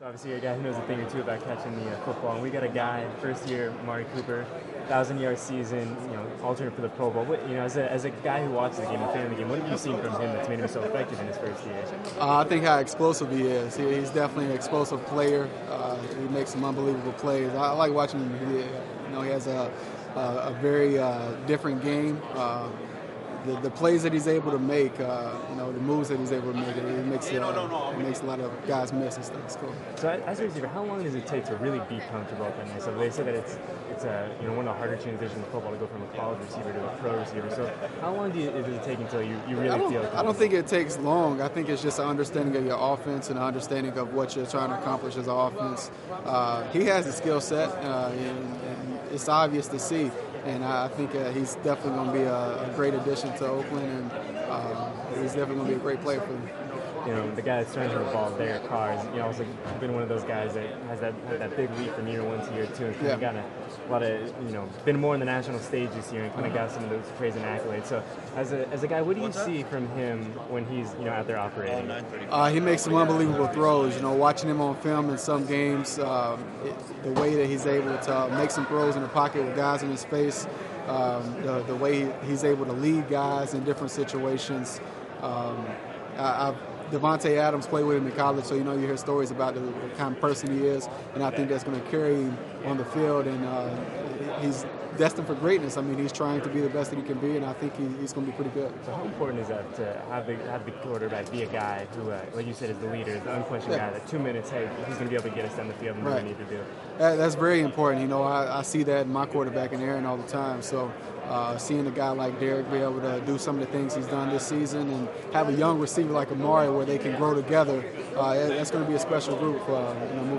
Obviously, you're a guy who knows a thing or two about catching the football, and we got a guy, first year, Amari Cooper, 1,000-yard season, alternate for the Pro Bowl. As a guy who watches the game and fan of the game, what have you seen from him that's made him so effective in his first year? I think how explosive he is. He's definitely an explosive player. He makes some unbelievable plays. I like watching him. He has a very different game. The plays that he's able to make, the moves that he's able to make, it makes a lot of guys miss and stuff. It's cool. So as a receiver, how long does it take to really be comfortable at that night? So they say that it's one of the harder transitions in football to go from a college receiver to a pro receiver. So how long does it take until you really feel? I don't think it takes long. I think it's just an understanding of your offense and an understanding of what you're trying to accomplish as an offense. He has the skill set, and it's obvious to see. And I think he's definitely going to be a great addition to Oakland, and he's definitely going to be a great player for them. The guy that's throwing the ball, Derek Carr, has also been one of those guys that has had that big leap from year one to year two, and kind of gotten a lot of, been more on the national stage this year, and kind of got some of those praise and accolades. So, as a guy, what do you see from him when he's out there operating? He makes some unbelievable throws. Watching him on film in some games, the way that he's able to make some throws in the pocket with guys in his face, the way he's able to lead guys in different situations. Devontae Adams played with him in college, so you hear stories about the kind of person he is, and I think that's going to carry him on the field, and he's destined for greatness. I mean, he's trying to be the best that he can be, and I think he's going to be pretty good. So how important is that to have the quarterback be a guy who, like you said, is the leader, is the unquestioned guy, that 2 minutes, hey, he's going to be able to get us down the field and what we need to do? That's very important. I see that in my quarterback and Aaron all the time, so seeing a guy like Derek be able to do some of the things he's done this season and have a young receiver like Amari where they can grow together, that's going to be a special group